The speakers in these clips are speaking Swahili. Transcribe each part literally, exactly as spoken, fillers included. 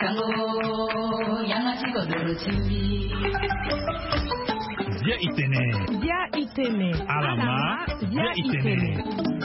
Dia itene. Dia itene. Alama. Dia itene.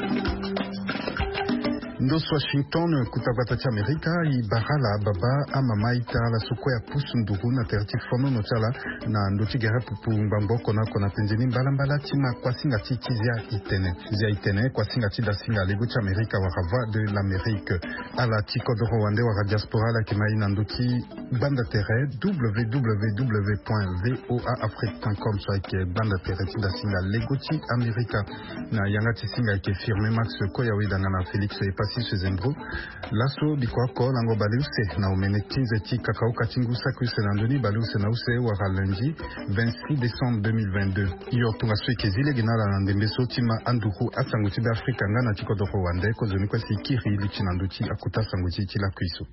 Ndos Washington kutapata cha Amerika ibarala baba ama maita la soko ya pusu nduru na terti fono no chala na ndoti gara pupu mbamboko na kona penjeni mbala mbala tima kwa singa titi zia itene zia itene kwa singa tida singa lego cha Amerika wa rava de l'Amérique ala tiko de Rwanda wa diaspora la kema ina ndoti banda tere w w w point voa afrique point com so ke banda tere tida singa lego chi Amerika na yanga ti singa ke firme max ko ya wida na Felix e si sezembro laso bikwako lango baluse na umene tinze ti kakao katingu saku senandoni baluse na use wa lundi vingt-six décembre deux mille vingt-deux iyo tunga sweke zile ginala na ndembeso tima anduku asanguti ba Afrika ngana tiko do Rwanda ko zoni kwa sikiri lichinanduti akuta sanguti ti la kuiso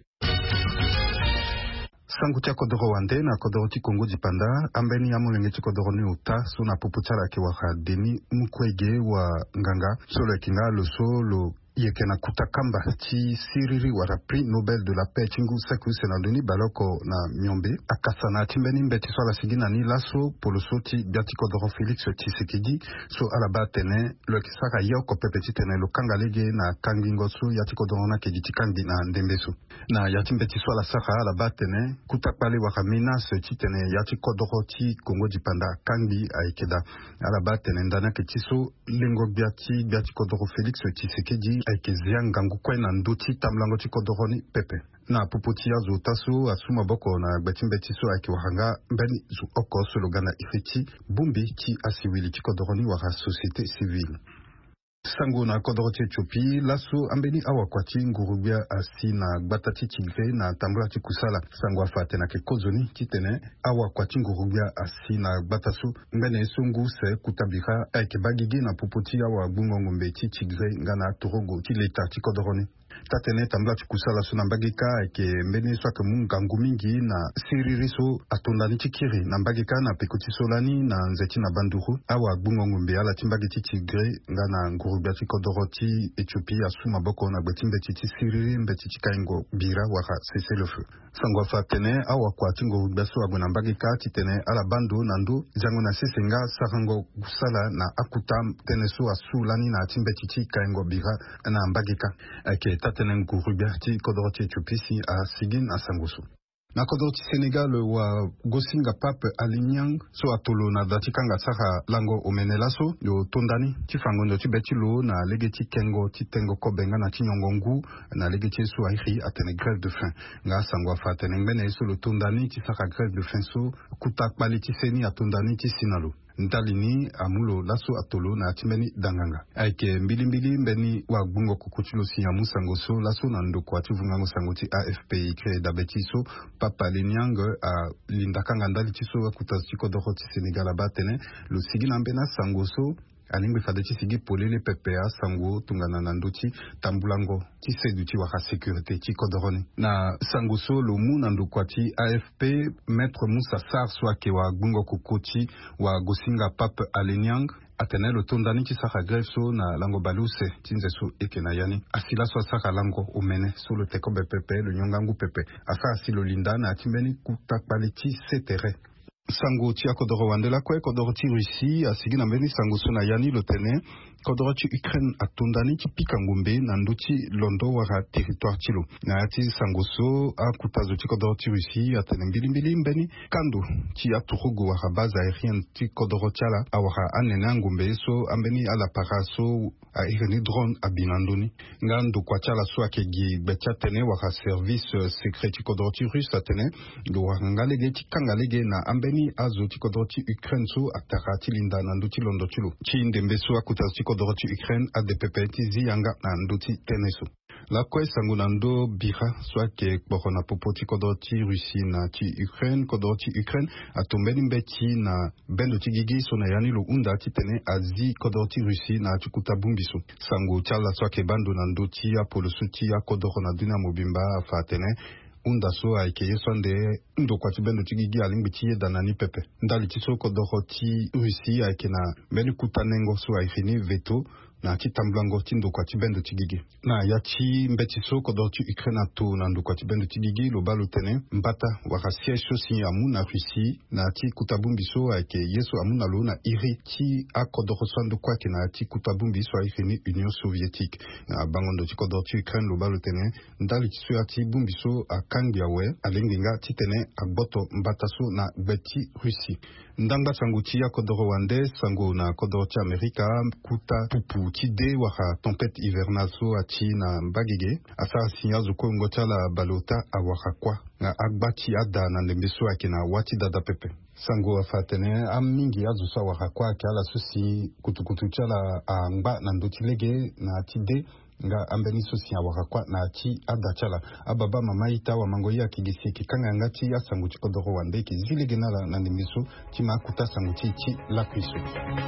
sanguti ko do Rwanda na ko do ti Kongo dipanda ambeni ya mulenge ti ko do ni uta so na puputsala ke wa Deni Mukwege wa nganga solo kinga lo solo yekena kutakamba ti siriri wara prix Nobel de la paix tingu saku senandoni baloko na myombe akasana timbeni mbeti swala sigina ni laso polosoti biatiko doro Felix Tshisekedi so alaba tene lo kisaka yoko pepeti tene lo kangalege na kangingosu yatiko doro na keditikandi na ndembesu na yatimbeti swala saka alaba tene kutakpale waka menace ti tene yatiko doro ti Kongo dipanda kandi aikeda alaba tene ndana ketiso lengo biati biatiko doro Felix Tshisekedi aike ziangangu kwena nduti tamlango chikodoroni pepe na puputia zo taso asuma boko na gbetimbe so aike wahanga mbeni zu oko sologana ifeti bumbi ti asiwili chikodoroni wara société civile sango na kodoroti Ethiopie laso ambeni awa kwati ngurubia asi na gbatati tigre na tambula ti kusala sango afate na ke kozoni titene awa kwati ngurubia asi na gbatasu mbene sungu se kutabira aike bagigi na puputi awa bungongo mbeti tigre ngana torogo ti leta ti kodoroni tatene tambula ti kusala so na mbagika eke mbene so ake mungangu mingi na siririso atondani ti kiri na mbagika na pekuti solani na nzeti na banduru awa bungongo mbe ala ti mbagi ti tigre ngana ngurubia ti kodoroti Ethiopie asuma boko na gbetimbe ti siriri mbeti ti kaingo bira wara cessez le feu sango fa tene awa kwa ti ngurubia so agwe na mbagika ti tene ala bando na ndo zango na sesenga sarango kusala na akuta tene so asulani na timbeti ti kaingo bira na mbagika eke tatene ngurubia ti kodoroti Ethiopie si a sigin a sangoso na kodoroti Senegal wa gosinga pape Alinyang so atolo na datikanga saka lango omenelaso yo tondani ti fangondo ti beti lo na legeti kengo ti tengo kobenga na ti nyongongu na legeti so airi atene grève de faim nga sangwa fa tene ngene so lo tondani ti saka grève de faim so kuta kpali ti seni atondani ti sinalo ntalini amulo laso atolo na atimeni danganga aike mbilimbili mbeni wa bungo kukuchilo siya musango so laso na ndoko ati vungango sango ti A F P ikre dabeti so papa linyang a lindakanga ndali ti so kutazi ti kodoro ti Senegal abatene lo sigi na mbena sango so alingwe fade ti sigi polele pepea sango tungana na ndoti tambulango ti sedu ti waka sécurité ti kodoroni na sango so lo mu na ndoko ti A F P maître Moussa Sarr so ake wa bungo kokoti wa gosinga pape Alinyang atene lo tondani ti saka grève so na lango baluse ti nze so eke na yani asila so saka lango omene so lo tekobe pepe lo nyongangu pepe asa asilo linda na atimbeni kutakpale ti setere sango ti akodoro wandela kwe kodoro ti Russie asigi na mbeni sango so na yani lo tene kodoro ti Ukraine atondani ti pika ngombe na nduti londo wara territoire ti lo na ti sango so akutazo ti kodoro ti Russie atene mbilimbili mbeni kando ti aturugu wara base aérienne ti kodoro ti ala awara anene angombe so ambeni ala para so aireni drone abinandoni nga ndokua ti ala so ayeke gi gbe ti atene wara service secret ti kodoro ti russe atene lo wara nga lege ti kanga lege na ambeni azo ti kodoro ti Ukraine so atara ti linda na ndu ti londo ti lo ti ndembe so akutazo ti kodoro ti Ukraine adepepe ti zi yanga na ndu ti tene so la kwe sango na ndo bira so ake kpoko na popo ti kodoro ti Russie na ti Ukraine kodoro ti Ukraine atombeni mbe ti na bendo ti gigi so na yani lo unda ti tene azi kodoro ti Russie na ti kuta bumbi so sango ti ala so ake bando na ndo ti apolo so ti akodoro na dunia mobimba afa tene unda so ayeke ye so ande ndokua ti bendo ti gigi alingbi ti ye dana ni pepe ndali ti so kodoro ti Russie ayeke na mbeni kuta nengo so ayeke ni veto na ti tamblango ti ndoko ti bendo ti gigi na ya ti mbeti so kodro ti Ukraine to na ndoko ti bendo ti gigi lo balo tene mbata waka siège so si amu na Russie na ti kutabumbi so ayeke yeso amu na lo na iri ti akodro so ndoko ayeke na ti kutabumbi so ayeke ni Union soviétique na bangondo ti kodro ti Ukraine lo balo tene ndali ti so ya ti bumbi so akangi awe alengenga ti tene agboto mbata so na gbeti Russie ndanga sango ti akodro wande sango na kodro ti Amerika kuta pupu ti de waka tempête hivernale so ati na mbagege asa sinya zo kongo ti ala balota awaka kwa na agba ti ada na ndembe so ayeke na wati dada pepe sango afa tene amingi azo so awaka kwa ayeke ala so si kutukutu ti ala angba na ndö ti lege na ti de nga ambeni so si awaka kwa na ti ada ti ala ababa mama ita wamango ye ayeke gi si yeke kanga yanga ti asango ti kodro wande yeke zi lege na ala na ndembe so ti ma akuta sango ti ti lakui so.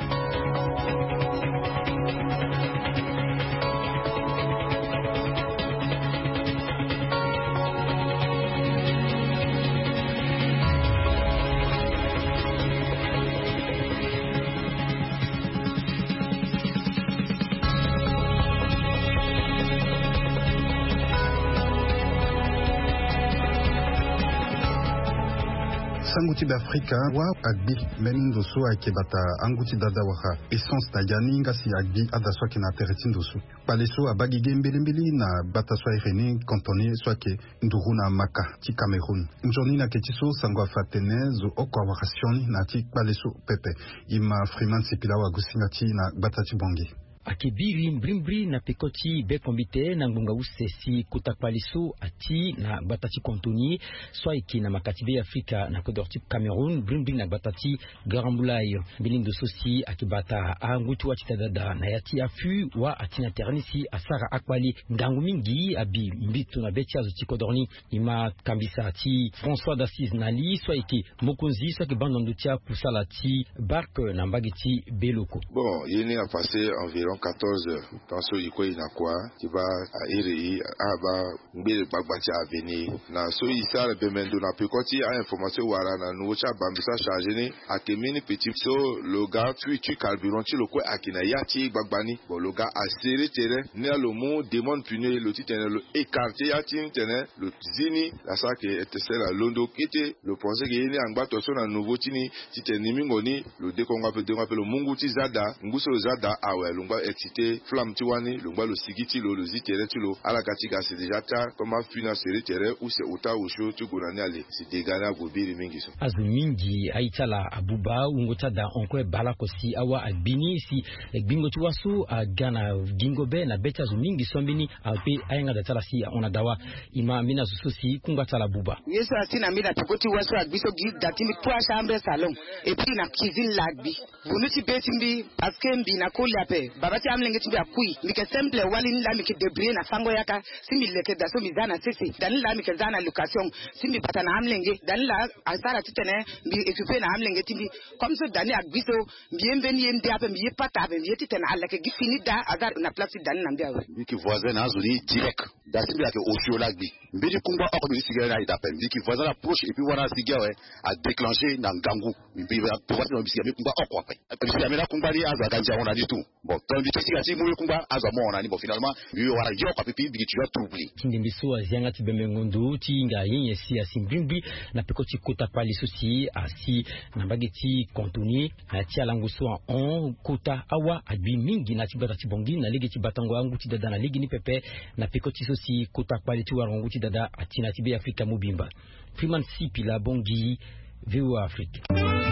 Sanguti d'Africa wa agbi menindo so ayeke bata anguti dada waka essence na yani ngasi agbi ada so ayeke na tereti ndo so pale so abagi ge mbelimbeli na bata so ayeke ni cantonné so ayeke nduru na maka ti Cameroun nzoni na yeke ti so sango afa tene zo oko awaka sioni na ti kpale so pepe ima Freeman Sipila wagusinga ti na gbata ti bongi akibiri mbrimbri na pekoti bekombite na ngunga usesi kutakpaliso ati na batati kontoni swaiki na makatibe ya Afrika na kodorti Cameroun mbrimbri na batati garambulai bilindo sosi akibata angutu wa titadada na yati afu wa atina ternisi asara akwali ngangu mingi abi mbito na beti azo tikodorni ima kambisa ati François d'Assise Nali swaiki mokonzi swaiki bandondutia kusalati barque na mbagiti beloko. Bon, yeni a passé environ quatorze heures. Dans ce iko inakwa, qui va à Iri, à ba, mbele bagbati à venir. Na so isa le bemendo na pekoti a information wara na nuocha bambisa chargé ni akemini petit so le gars tu tu carburant tu le quoi akina yati bagbani. Bon le gars a serré terrain, ne le mot démon puné le titre le écarté yati tene le zini la ça que était celle londo qui était le pensé que yeni angba toso na nouveau tini titre nimingoni le dékonga peut dékonga le munguti zada nguso zada awe lungba excité flamme tiwani lungba le sigiti lo le zitere tu lo ala katika c'est déjà tard comme a fina serré terrain ou c'est autant au chaud tu gonani aller c'est dégana gobiri mingi so azumingi aitala abuba ungota da onkwe bala kosi awa albini si bingo tuwasu agana gingobe na beta azumingi sombini ape ayenga da tala si ona dawa ima mina sususi kunga tala buba yeso asina mina tukoti wasu agbiso gi datimi kwa chambre salon et puis na cuisine lagbi vunuti betimbi paske mbi na koliape babati amlenge tibi akui mike simple wali la mike debrie na fango yaka simi leke daso mizana sisi dan la mike zana location simi bata na amlenge dan la asara titene mbi équipé na amlenge tibi comme ça dani agbiso bienveni yende ape mbi pata ape mbi titene alake gifini da azar na place dan na mbiawe miki voisin na zoni direct da simi yake osio lagbi mbiri kumba oko ni sigara na idape miki voisin approche et puis wana sigara a déclenché na ngangu mbi ba pouvoir no mbi sigara kumba oko ape mbi sigara kumba li aza ganja ona di tout bon donc mbi sigara si mu kumba aza mo ona ni bon finalement mbi wara yo kwa pipi mbi tu as troubli kindimbi so azianga tibembe ngundu tinga yenye si asimbimbi na pekoti kota pali sosi asi na bageti kontoni na tia languso on kota awa adbi mingi na tibata tibongi na ligi tibatango angu tidada na ligi ni pepe na pekoti sosi kota pali tu warangu tidada atina tibe Afrika mubimba Freeman Sipila bongi V O A Afrique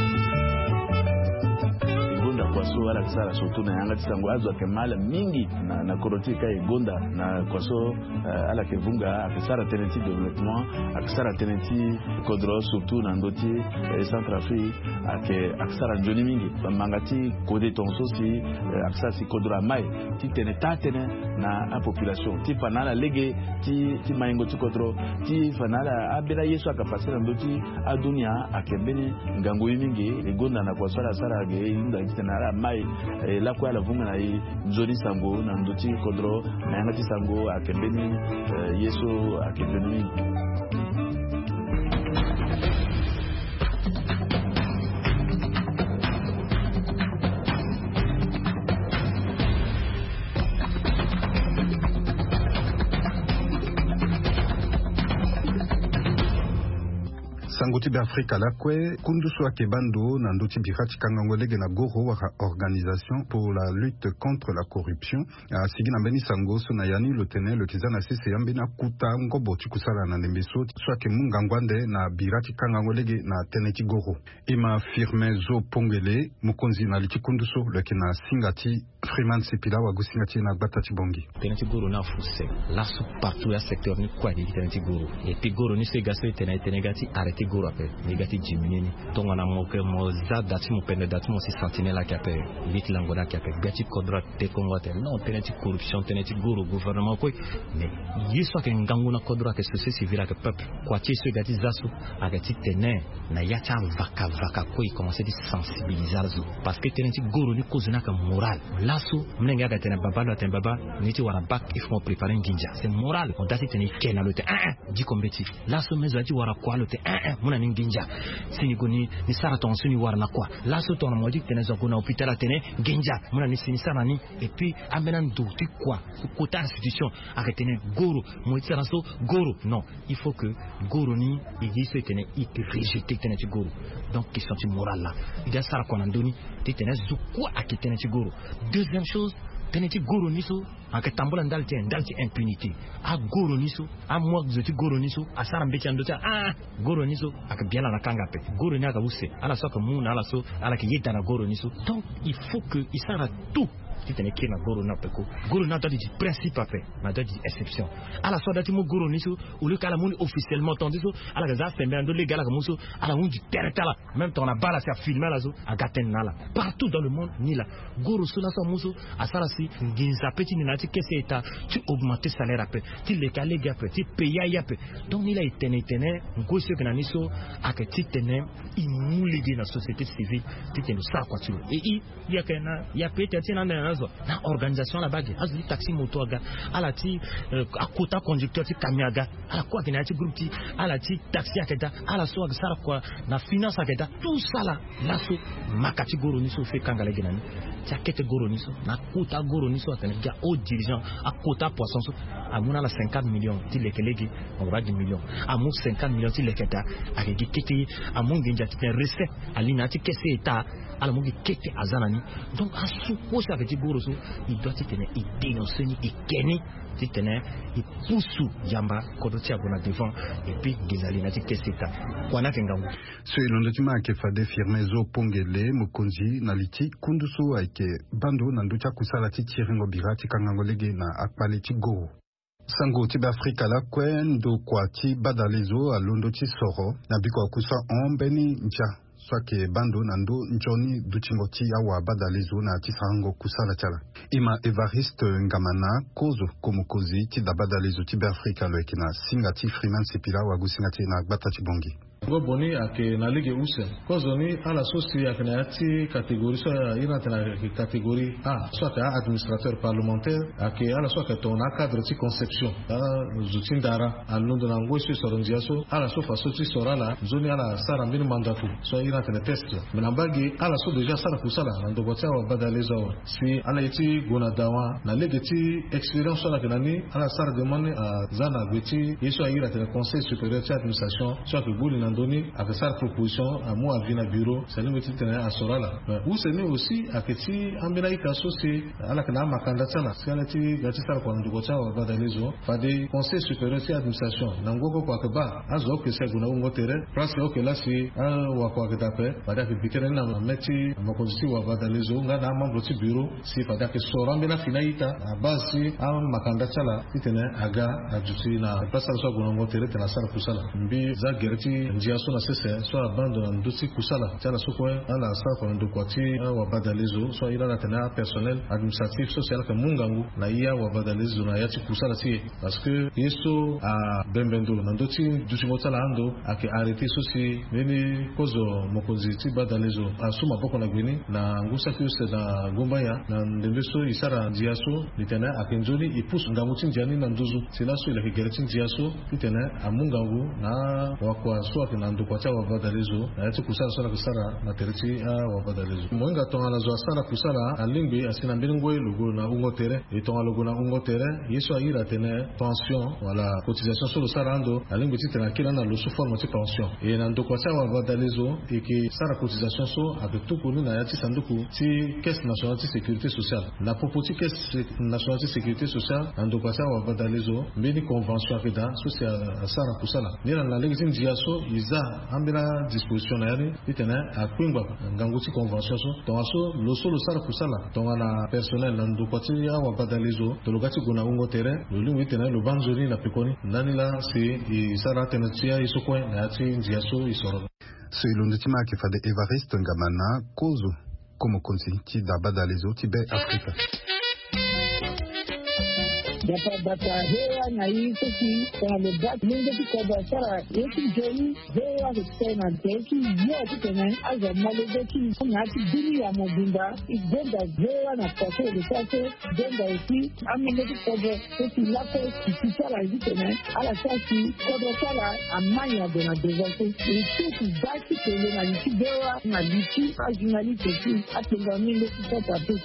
kwaso wala kisara soto na yanga tisango azo akemala mingi na na korotika egonda na kwaso uh, ala kevunga akisara tenenti développement akisara tenenti kodro surtout na ndoti eh, Centrafrique ake akisara joni mingi mangati kode tonso si uh, akisara si kodro mai ti tene tatene na a population ti fanala lege ti ti maingo ti kodro ti fanala abela yesu akapasira ndoti adunia akembeni ngango mingi egonda na kwaso ala sara ge inda na mai eh, la kwa la vunga na i nzoni sango na ndoti kodro na yanga ti sango akembeni eh, yeso akembeni Sangoti be Afrika la kwe kundusu akebando na ndoti birati kangangolege na goro wa organisation pour la lutte contre la corruption sigi na mbeni sangoso na yani le tenel le kizana sese yambena kuta ngobo tikusala na nembeso swake mungangwande na birati kangangolege na teneti goro ima firme zo pongele mukonzi na lichikundusu le kina singati Freeman Sepila wa gusingati na batati bongi teneti goro na fuse la su partout ya secteur ni kwa di teneti goro et puis goro ni se gaso teneti tenegati arrêter goro ape negati diminuer donc on a moqué mo za dati mo pende dati mo si sentinelle qui ape vite langona qui ape gati kodra te kongote non teneti corruption teneti goro gouvernement quoi mais yiso ke ngangu na kodra ke société civile ke peuple kwa ti se gati zasu agati tene na yacha vaka vaka quoi commencer di sensibiliser zo parce que teneti goro ni kozuna ka moral lasso mnenga ga tena baba lo ten baba ni ti wara bac il faut préparer nginja c'est moral on dati teni kena lo te un di kombeti lasso mezo ti wara kwa lo te un muna ni nginja sini goni ni sara ton suni wara na kwa lasso ton mo di tena zo kuna hôpital tene nginja muna ni sini sara ni et puis amena ndo ti kwa kota institution arrêtene goro mo ti raso goro non il faut que goro ni il se tene il rejeter tene ti goro donc question ti moral là il y a sara kwa ndoni ti tene zo kwa akitene ti goro. Deuxième chose, teneti goro niso ake tambola ndalti ndalti impunité a goro niso a moi zoti goro niso a sarambe ndota ah goro niso ake biala na kanga pe goro ni aka use ala soka muna ala so ala ke yeta na goro niso donc il faut que il sera tout ti tene kina goro na peko goro na dadi di principe ape na dadi di exception ala so dati mo goro niso ou le kala moni officiellement tandis so ala gaza fembe ando le gala kamuso ala unji teretala même ton na bala sa filmer la so agaten nala partout dans le monde ni la goro so na so muso asara si nginza petit ni na ti kese eta tu augmenter salaire ape ti le kale gape ti payer yape donc ni la itene itene ngo se kana niso ake ti tene imuligi na société civile ti tene sa kwa tu et il y a kana ya pete ti na na na organisation la bague azli taxi moto aga ala ti a quota conducteur ti kamiaga ala kwa kina ti groupe ti ala ti taxi akeda ala so aga sara kwa na finance akeda tout ça là la so makati goro ni so fe kangala genani ti akete goro ni so na quota goro ni so atene ga au dirigeant a quota poisson so amuna la cinquante millions ti lekelegi on va dix millions amu cinquante millions ti leketa akegi kete amu nginja ti recette alina ti kese eta ala mungi kete azanani donc asu ko sa petit goro so il doit tenir il dénoncer ni il keni ti tenir il pousse yamba kodo ti abona devant et puis gezali na ti keseta kwana kengangu so ilondotima ke fade firme zo pongele mukonzi na liti kundusu aike bando na nducha kusala ti tirengo birati kangangolege na akpale ti goro sango ti Afrika la kwen do kwa ti badalezo alondo ti soro na biko kusa on beni ncha swake bando nando njoni duchingoti awa badalezo na tisango kusala chala ima Evariste Ngamana kozo komukozi ti da badalezo ti Afrika lo ekina singati Freeman Sepila wa gusingati na batati bongi go boni ake na ligue use kozo ni ala sosi ake na ti catégorie so ina tena catégorie A soit à administrateur parlementaire ake ala soit que ton cadre ti conception a zutindara alundo na ngwesu sorondiaso ala so faso ti sorala zoni ala sara mbini mandatu so ina tena test menambagi ala so déjà sara kusala na ndobota wa badalezo si ala iti gona dawa na ligue ti expérience so la kenani ala sara demande à zana gweti yeso ira tena conseil supérieur ti administration soit que bouli doni avec sa proposition à moi à vina bureau c'est nous petit tenir à sorala ou c'est nous aussi à petit ambina ikaso c'est à la kana makanda tsala c'est la ti gati sara kwa ndugo cha wa badalezo fade conseil supérieur de administration nangoko kwa keba azo que c'est guna ngo tere place que là c'est wa kwa ketape fade que bikere na meti makonzi wa badalezo ngana membre ti bureau si fade que soramba na finaita à base à makanda tsala titene aga ajusi na place so guna ngo tere tena sara kusala mbi za gerti njia so na sese so abando na nduti kusala tala so kwa ala sa kwa ndukwati wa badalezo so ila na tena personnel administratif social ka mungangu na iya wa badalezo na yati kusala ti parce que yeso a bembendo na nduti duti motala ando ake arrêté so si meni kozo mokonzi ti badalezo asuma boko na gwini na ngusa ki se na gombaya na ndembeso isara njia so litena akenjoni ipus ngamuti njani na nduzu sila so ila ke gerti njia so litena amungangu na wa kwa so ke na ndokwacha wa badalizo na yati kusala sala kusala na teriti a wa badalizo mwenga tonga la sala kusala alingbi asina mbingwe logo na ungo tere et tonga logo na ungo tere yeso aira tene pension wala cotisation sur le salando alingbi titena kila na lo sous forme de pension et na ndokwacha wa badalizo et que sala cotisation so avec tout kuni na yati sanduku ti caisse nationale de sécurité sociale na popoti caisse nationale de sécurité sociale ndokwacha wa badalizo mbini convention akida social sala kusala nila na legi ndia so iza ambela disposition na yale itena akwingwa nganguti convention so tonga so lo so lo sala kusala tonga na personnel na ndokwati ya wa badalizo tolokati kuna ungo tere lo lingu itena lo banjori na pekoni nani la si isara tenatia isokwe na ati ndia so isoro so ilonditima kifade Evariste Ngamana kozo como konsi ti da badalizo ti be Afrika Data data hewa na hizo ki kwa mbat mingi kwa biashara yetu jeni hewa kutena teki yote tena aza malezo ki na tibili ya mobimba ibenda hewa na kwa ile sasa benda isi amene kwa eti lako kisala zitena ala sasi kwa sala amanya de na devote isi basi kele na likidewa na liki ajunalite ki atenga mingi kwa tatu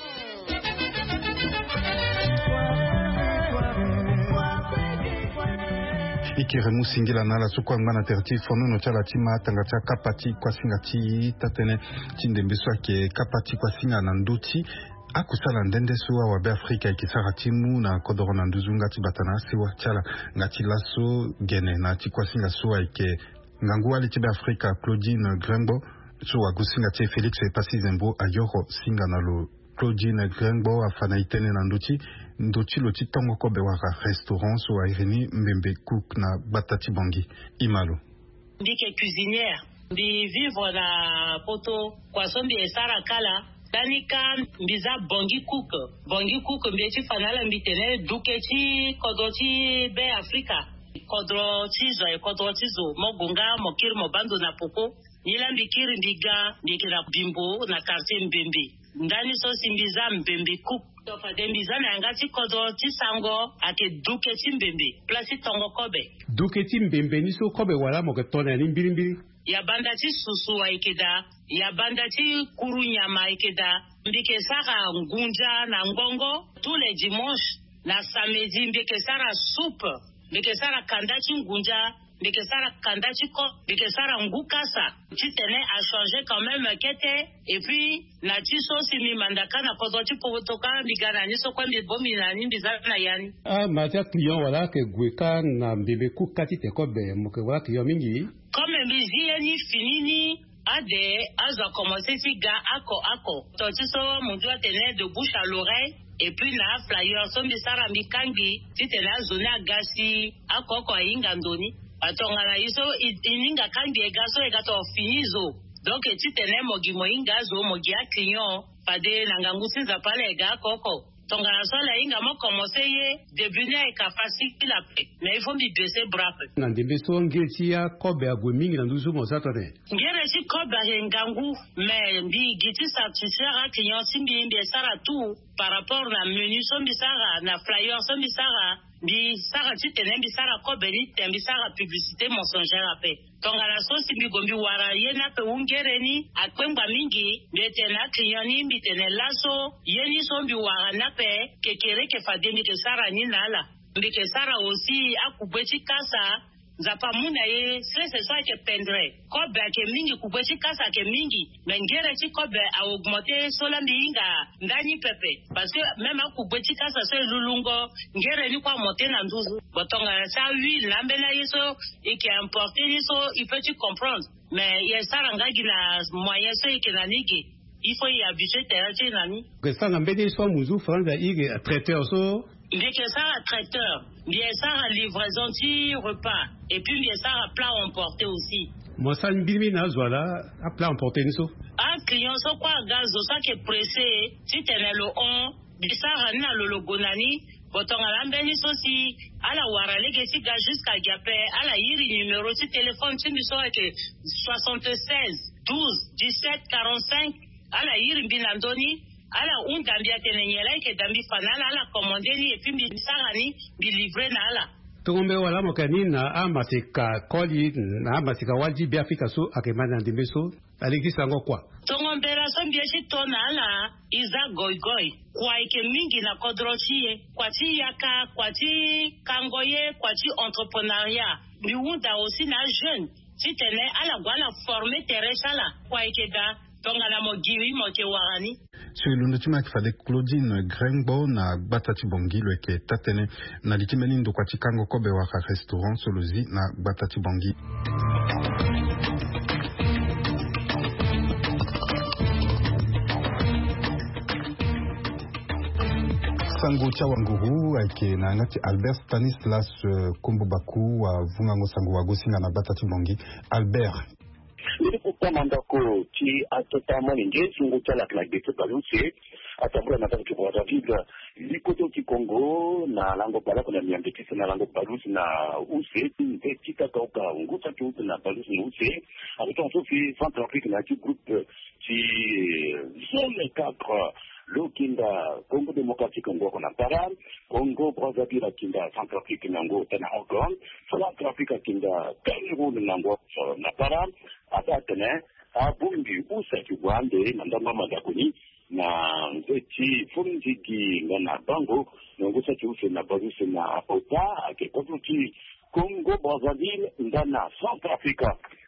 ikire musingila nala sukwa ngana terti fono no chala tima tanga cha kapati kwa singa ti tatene tindembe swake kapati kwa singa na nduti akusala ndende suwa wa be Afrika ikisara timu na kodoro na nduzunga tibatana siwa chala ngati laso gene na tikwa singa suwa ike ngangua li tibe Afrika Claudine Grengbo suwa gusinga ti Felix Pasizembo ayoro singa na lo Claudine Grengbo afana itene na nduti nduti lo titongo kobe waka restaurant so airini mbembe cook na batati bangi imalo ndike cuisinière ndi vivre na poto kwa sombi esara kala danika mbiza bongi cook bongi cook mbeti fanala mbitene duketi kodoti be Afrika kodro tizo e kodro tizo mogunga mokiri mobando na poko nila mbikiri ndiga ndikira bimbo na quartier mbembe ndani so simbiza mbembe cook tofa dembiza na ngati kodo tisango ake duketi mbembe place tongo kobe duketi mbembe niso kobe wala moketona ni mbirimbiri ya banda ti susu wa ikeda ya banda ti kuru nyama ikeda mbike sara ngunja na ngongo tous les dimanches na samedi mbike sara soupe mbike sara kanda ti ngunja mbike sara kanda ti ko mbike sara ngukasa ti tene a changé quand même kete et puis na ti so simi mandaka na kodo ti potoka mbigana ni so kwa mbibomi na ni mbizana yani ah matia client wala ke gweka na mbebe ku kati te ko be mo ke wala client mingi comme mbizie ni finini ade aza commencer si ga ako ako to ti so mon doit tenir de bouche à l'oreille et puis na flyer so mbisara mikangi ti tene zone agasi akoko inga ndoni atonga na iso ininga kangi egaso egato finizo donc ti tene mogi moinga zo mogi a client pade na ngangusi za pale ega koko tonga na sola inga mo commencer ye début na ka facile la paix mais il faut mi baisser bras na ndembe so ngeti ya kobe agwe mingi na nduzu mo satone ngere si kobe ngangu mais mbi giti satisfaire a client simbi mbi sara tout par rapport na menu so mbi sara na flyer so mbi sara bi sara ti tene bi sara kobe ni tembi sara publicité mensongère ape tonga la so simbi gombi wara ye na pe ungere ni akwengwa mingi bete na client ni mbi tene laso ye ni so mbi wara na pe kekere ke fademi ke sara ni nala mbi ke sara aussi akubweti kasa zapa muna ye stress so ke pendre kobe ke mingi kubweti kasa ke mingi mengere ti kobe a augmenter sola mbinga ndani pepe parce que même akubweti kasa so lulungo ngere ni kwa monter na nduzu botonga sa huile na mbena yeso et qui importer yeso il peut tu comprendre mais ye saranga gina moyen so ke na nigi il faut y habituer terrain nani que ça ngambede so muzu franga ige traiteur so ndike sara traiteur bien sara livraison ti repas et puis bien sara plat emporté aussi moi ça mbimi na zwala a plat emporté niso un client so kwa gazo ça qui est pressé si tenelo on bisara na lo logonani botonga lambeni so si ala wara lege si ga jusqu'à gape ala yiri numéro ti téléphone ti biso ke soixante-seize douze dix-sept quarante-cinq ala yiri binandoni ala ungambia tene nyela ke dambi fanala ala commandeni et puis bisara ni bi livrer na ala tongombe wala mokani na amasika koli na amasika waji bi Afrika so akemana ndimbeso alikisa ngo kwa tongombera so mbieshi tonala iza goigoi kwa ike mingi na kodrochie kwa ti yaka kwa ti kangoye kwa ti entrepreneuriat biunda aussi na jeune ti tene ala gwana former tereshala kwa ike da tongana mo giri mo ke warani sur le ndotima kifade Claudine Grengbo na Batati Bongi lweke tatene na likimeni ndo kwa chikango kobe waka restaurant solozi na Batati Bongi. Sango cha wanguru ake na ngati Albert Stanislas uh, Kombobaku wa vungango sango wa gosinga na Batati Bongi. Albert ili kutama ndako ti atotama ninge sungu chala klagete baluse atambula nataka kibwata vibra likoto kikongo na lango balako na miambekisa na lango baluse na use nte kita kauka nguta kiutu na baluse na use abiton sofi Centrafrique na ki groupe ti zone quatre Lokinda Congo démocratique ngo kona para Congo Brazzaville kinda Centrafrique nango tena encore Centrafrique kinda Cameroun nango na para atatene abundi usaki gwande nanda mama dakuni na ngeti funjiki ngana bango nango saki use na bazuse na ota akekotuti Congo Brazzaville ndana Centrafrique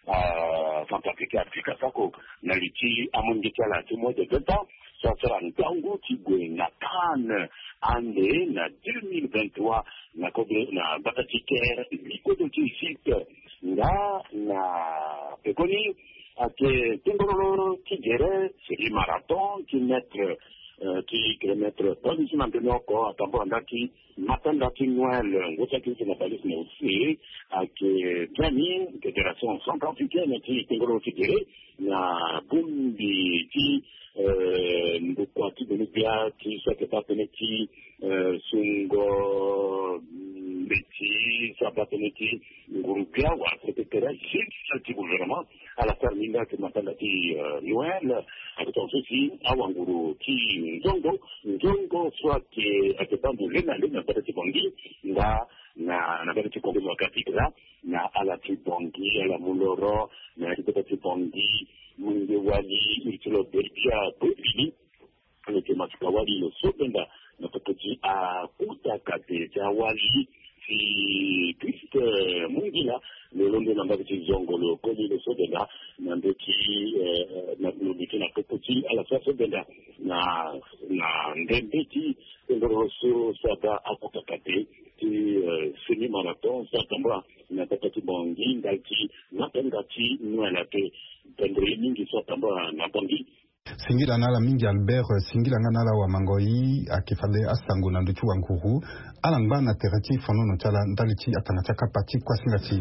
uh, Centrafrique Afrika sako na lichi amungitala timo de gata ça sera ngangu tigwe na Cannes ande na deux mille vingt-trois na kobe na Batatiker likoto site nga na pekoni ake tengoro tigere c'est marathon qui mettre qui kilomètre position maintenant ko atambo andaki matanda ki Noël ngocha ki na palis na aussi ake Jani fédération centrafricaine qui tengoro tigere na bumbi ki euh ndokwa ti benebia ti sake pateneti euh sungo beti sapateneti ngurupia wa secrétaire c'est ce gouvernement à la terminale que matanda ti Noël avec aussi awanguru ki njongo njongo soit que atepambo lena lena Batati Bongi nga na na Batati Bongi wakati kila na ala ti Bongi ala muloro na Batati Bongi munge wali itilo betia bwili aleke matuka wali lo sopenda na tokoti a kuta kate cha wali si Christ mungila le londo na mbati zongo lo kodi lo sopenda na mbeti na mbeti na tokoti ala sopenda na na mbeti ngoro so saba akuta kate ti semi marathon satambra na Batati Bongi ndaki na pendati nuelate pendri mingi satambra na Bongi Singira nala mingi Albert singira nala wa mangoi akifale asango na nduchu wa nkuru alangba na terati fonono chala ndalichi atangataka pati kwa singati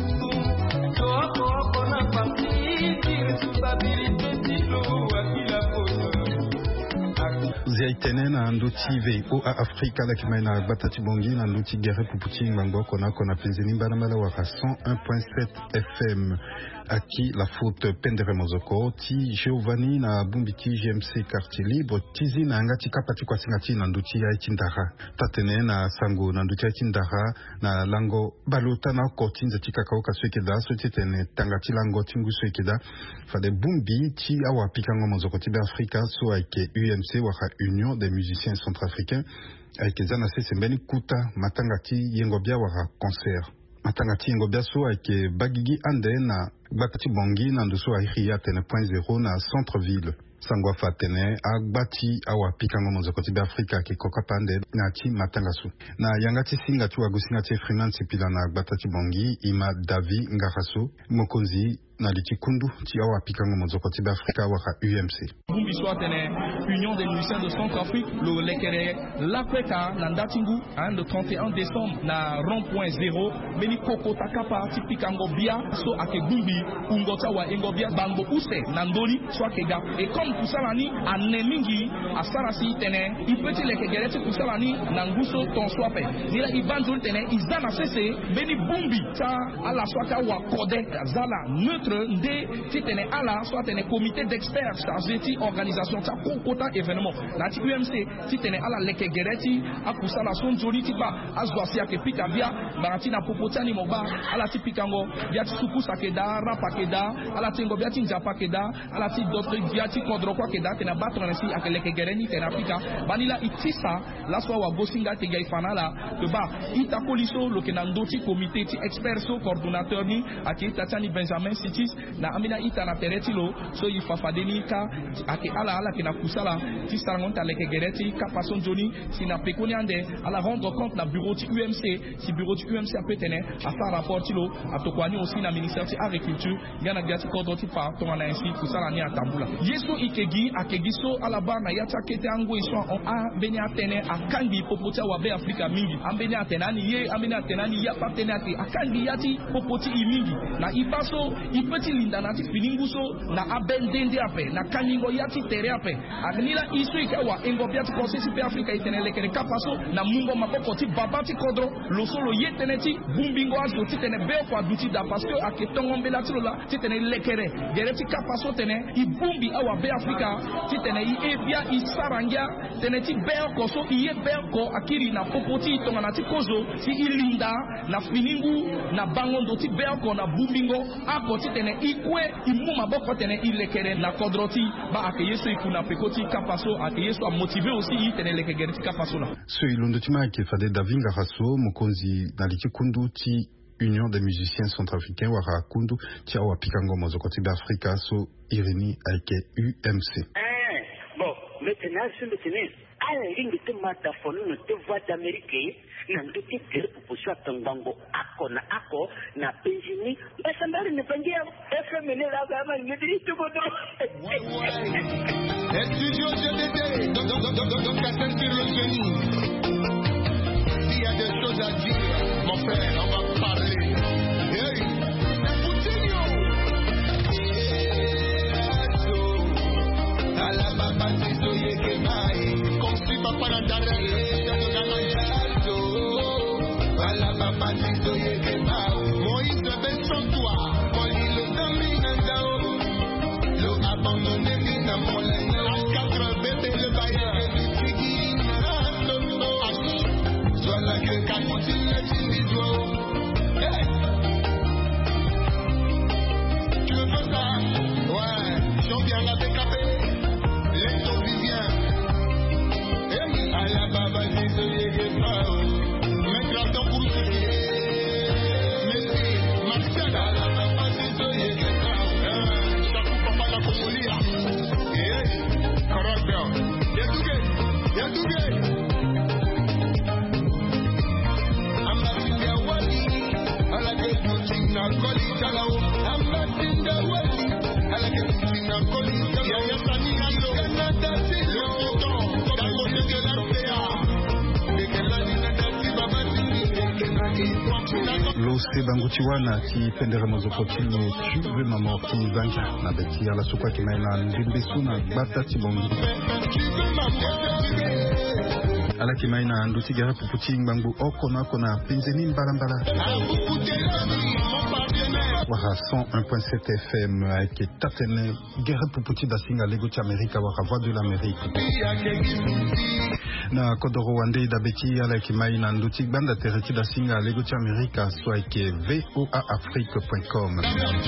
Zaitene na nduchi V O A Afrika la kimaina Batati Bongi na nduchi gere pupuchi ngwango kona kona penzini mbana mbala waka cent un point sept F M Aki la faute pendere mozoko ti Giovanni na bumbiti G M C quartier libre tizi na ngati kapati kwa singati na nduchi ya itindara tatene na sango na nduchi ya itindara na lango balota na kotinza tika kauka swekeda sotitene tangati lango tingu swekeda fade bumbi ti awa pikango mozoko ti Afrika so aike U M C waka Union des musiciens centrafricains aike zana sese mbeni kuta matangati yengobia waka concert matangati yengobia so aike bagigi ande na Batati Bongi na nduso ahiria tene point zero na centre ville sangwa fatene agbati awa pikango mozoko ti Afrika ke kokapande na ti matangasu na yangati singa tu agusinga ti freelance pila na Batati Bongi ima Davi Ngaraso mokonzi na lichikundu ti awa pikango mozoko ti Afrika waka U M C Bumbi soit tene Union des musiciens de Centrafrique le lekere l'Africa na ndatingu hein, le trente et un décembre na rond-point zéro meni koko takapa ti pikango bia so ake bumbi ungota wa engobia bango use na ndoli soit kega et comme comme kusalani anemingi asarasi tene ipeti lekegereti kusalani nanguso ton swape nila ibanjul tene izana sese beni bumbi ta ala swaka wa kode zala neutre nde ti tene ala soit tene comité d'experts chargé ti organisation ta kokota événement na ti U M C ti tene ala lekegereti akusala son joli ti ba azwasi ake pika bia barati na popotani moba ala ti pikango bia ti suku sakeda rapa keda ala tingo bia ti njapa keda ala ti d'autres bia ti kodro kwa keda tena batronesi ake lekegereni tena pika banila itisa la swa wa gosinga te gai fanala que ba ita poliso lo ke nando ti comité ti experts so coordonnateur ni ake itachani Benjamin Sitis na amina ita na tereti lo so yi fafadeni ka ake ala ala ke na kusala ti sarangon ta lekegereti ka pason joni si na pekoni ande ala rendre compte na bureau ti U M C si bureau ti U M C a petene a fa rapport ti lo atokwani aussi na ministère ti agriculture gana gati kodro ti pa to na ainsi kusala ni atambula yeso ikegi akegi so ala ba na yata kete ango iso on a beni atene akangi popoti wa be Afrika mingi ambeni atenani ye ambeni atenani ya patene ati akangi yati popoti imingi na ibaso ipeti linda na ti fininguso na abendende ape na kaningo yati tere ape agnila iso ikawa engo biati konsesi pe Afrika itene lekere kapaso na mungo maboko ti babati kodro lo solo yetene ti bumbingo azo ti tene be kwa duti da parce que aketongo mbela ti lola ti tene lekere gere ti kapaso tene ibumbi awa be Afrika ti tene i ebia i sarangia tene ti be ko so iye be ko akiri na popoti tonga na ti kozo ti ilinda na finingu na bangondo ti be ko na bumbingo ako ti tene ikwe imu maboko tene ilekere na kodro ti ba ake yeso ikuna pekoti kapaso ake yeso a motiver aussi itene lekere ti kapaso la so ilondo ti ma ke fade davinga raso mokonzi na likundu ti Union des musiciens centrafricains wara kundu ti awa pikango mozoko ti Afrika so irini ake U M C eh bon maintenant sur le tennis ala lingi te mata fonu no te voix d'Amérique na ndoti tere proposition tangango ako na ako na penjini basambari ne pangia F M ne la gama ngidi to bodo Studio G D D donc donc donc donc à sentir le génie. Il y a des choses à dire mon frère, on va parler. Hey, Poutinho. Ala baba tizo yeke mai, comme si papa na darel. Ala baba tizo yeke mai, Moïse ben sans toi, Poli le domine ndao, le abandonné mina molene, à quatre bébés le bailleur, tiki na tondo, soit la que capotine le tindizo. Hey, tu veux ça? Ouais, j'en viens la décapé, les taux vivien. Hey, à la baba tizo yeke mai. Lo se bangutiwana ti pendere mozoko ti lo tuve mamo ti zanga na beti ala sukwa ki mai na ndimbe suna bata ti bongi ala ki mai na nduti gara puputi ngbangu oko na oko na penzeni mbalambala wara cent un point sept F M ayeke tatene gara puputi da singa lego ti Amerika wara voix de l'Amérique na kodoro wande da beti ala ki mai na nduti gbanda tere ti da singa lego ti Amerika so ayeke voa afrique point com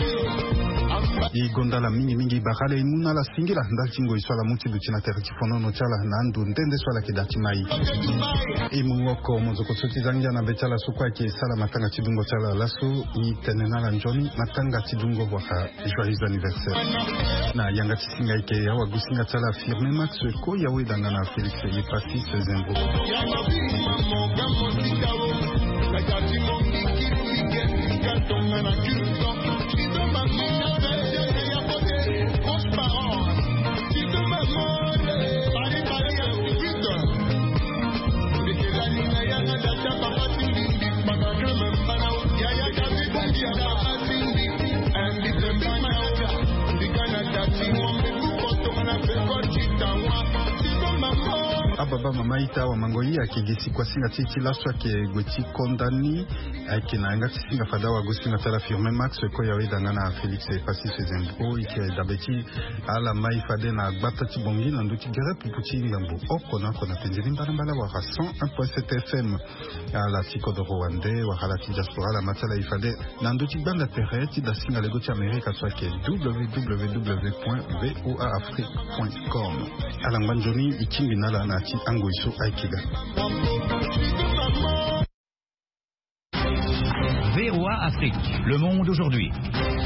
i gondala mingi mingi bakala imuna la singila ndaltingo iswala muti duti na tere ti fonono ti ala na andu ndende so ala yeke da ti mai imu oko mozoko so ti zangia na beti ala soko ayeke sala matanga ti dungo ti ala laso i tene na la nzoni matanga ti dungo waka joyeux anniversaire na yanga ti singa ayeke awa gu singa ti ala firme max ko yawe danga na Félix ye pasis zembo And it's a big matter. The Ghana that you want me to go to baba mama ita wa mangoi akigisi kwa singa titi laswa ke goti kondani akina ngati singa fada wa gosinga tala firme max ko yawe dangana Felix Pasi Sezembro ike dabeti ala mai fade na gbata tibongi na nduti gere puputi ngambo okona kona penzeli mbala mbala wa cent un point sept F M ala tiko de Rwanda wa hala ti diaspora la matala ifade na nduti banda pereti da singa lego ti Amerika so ke w w w point voa afrique point com ala nganjoni ikingi nala na ti angoiso aikiga. V O A Afrique, le monde aujourd'hui.